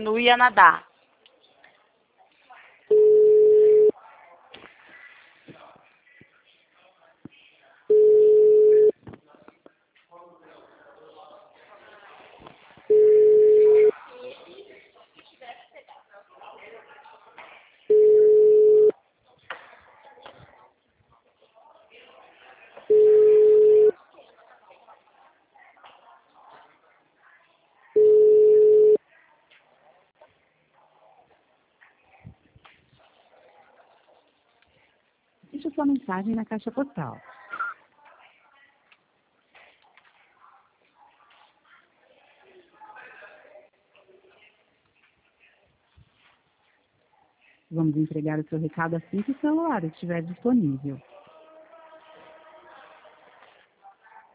continue a nadar. Deixe sua mensagem na caixa postal. Vamos entregar o seu recado assim que o celular estiver disponível.